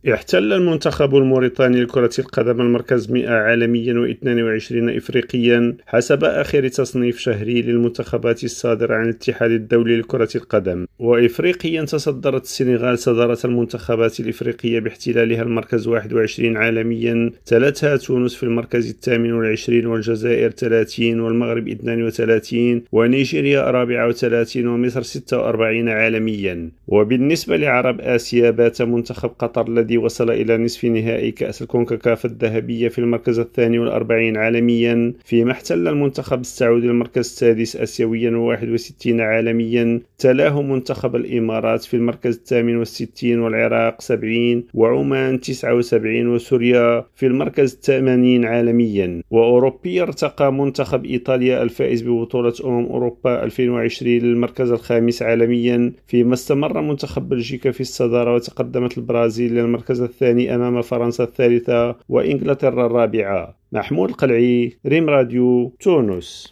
احتل المنتخب الموريتاني لكرة القدم المركز 100 عالميا و22 إفريقيا حسب آخر تصنيف شهري للمنتخبات الصادر عن الاتحاد الدولي لكرة القدم. وإفريقيا تصدرت السنغال صدارة المنتخبات الإفريقية باحتلالها المركز 21 عالميا، تلتها تونس في المركز 28 والجزائر 30 والمغرب 32 ونيجيريا 34 ومصر 46 عالميا. وبالنسبة لعرب آسيا بات منتخب قطر الذي وصل إلى نصف نهائي كأس الكونكاكاف الذهبية في المركز 42 عالميا، فيما احتل المنتخب السعودي المركز السادس آسيويا و61 عالميا، تلاه منتخب الإمارات في المركز 68 والعراق 70 وعمان 79 وسوريا في المركز 80 عالميا. وأوروبيا ارتقى منتخب إيطاليا الفائز ببطولة أوروبا 2020 للمركز الخامس عالميا، فيما استمر منتخب بلجيكا في الصدارة وتقدمت البرازيل للمركز الثاني أمام فرنسا الثالثة وإنجلترا الرابعة. محمود القلعي، ريم راديو، تونس.